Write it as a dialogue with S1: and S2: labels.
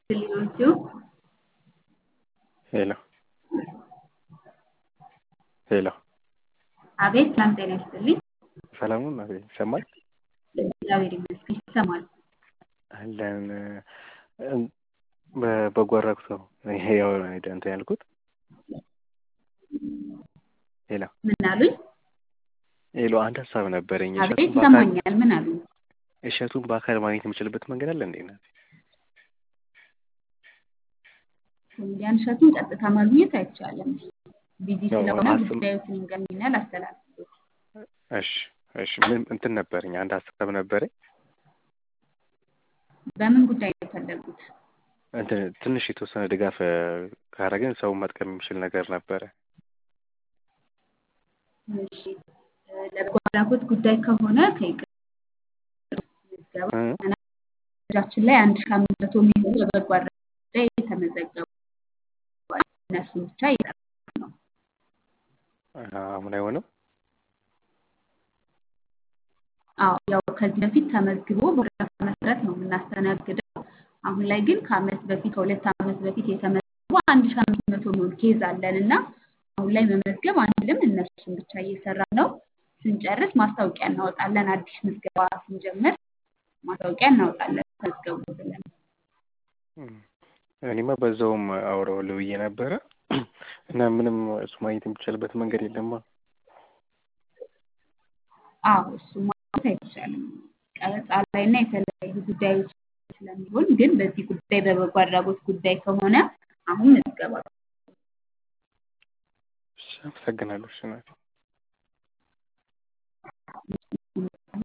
S1: ሊሆንሲው
S2: ሄሎ ሄሎ
S1: አቤት ሰላም ጤና ይስጥልኝ።
S2: ሰላም ነው እናቴ ይሰማል?
S1: እግዚአብሔር ይመስገን ይሰማል።
S2: አለን በበጎ አድራጎት ነው ይሄ ያው እንትን ያልኩት። ሄሎ
S1: ምን አሉኝ?
S2: ሄሎ አንድ ሀሳብ ነበረኝ።
S1: አቤት
S2: እሸቱን በአካል
S1: ይሰማኛል። ምን አሉኝ?
S2: እሸቱን በአካል ማግኘት የምችልበት መንገድ አለ እንዴ እናቴ?
S1: ኮሜዲያን እሸቱን ቀጥታ ማግኘት አይቻልም። ቢዚ
S2: ነው
S1: ስለሆነ
S2: ሀሳብ።
S1: ጉዳዮችን ይንገሩኛል አስተላልፉት።
S2: እሺ እሺ ምን እንትን ነበረኝ አንድ ሀሳብ ነበረኝ።
S1: በምን ጉዳይ ነው የፈለጉት?
S2: እንትን ትንሽ የተወሰነ ድጋፍ ካረግን ሰው መጥቀም የሚችል ነገር ነበረ።
S1: እሺ ለበጎ አድራጎት ጉዳይ ከሆነ ከይቅርታ ምዝገባ እጃችን ላይ 1500 የሚሆኑ በበጎ አድራጎት ጉዳይ የተመዘገቡ እነሱን ብቻ ይጠራል ነው።
S2: አሁን አይሆንም።
S1: አዎ ያው ከዚህ በፊት ተመዝግቦ በወረቀት መሰረት ነው የምናስተናግደው። አሁን ላይ ግን ከአመት በፊት ከሁለት አመት በፊት የተመዘገቡ 1500 የሚሆን ኬዝ አለን እና አሁን ላይ መመዝገብ አንልም። እነሱን ብቻ እየሰራ ነው። ስንጨርስ ማስታወቂያ እናወጣለን። አዲስ ምዝገባ ስንጀምር ማስታወቂያ እናወጣለን። ተመዝገቡ ብለን
S2: እኔማ በዛውም አውራዋለሁ ብዬ ነበረ እና ምንም እሱ ማግኘት የሚቻልበት መንገድ የለማ።
S1: አዎ እሱ ማለት አይቻልም። ቀረጻ ላይ እና የተለያዩ ጉዳዮች ስለሚሆን ግን በዚህ ጉዳይ በበጎ አድራጎት ጉዳይ ከሆነ አሁን ምዝገባ
S2: አመሰግናለሁ። እሺ ናት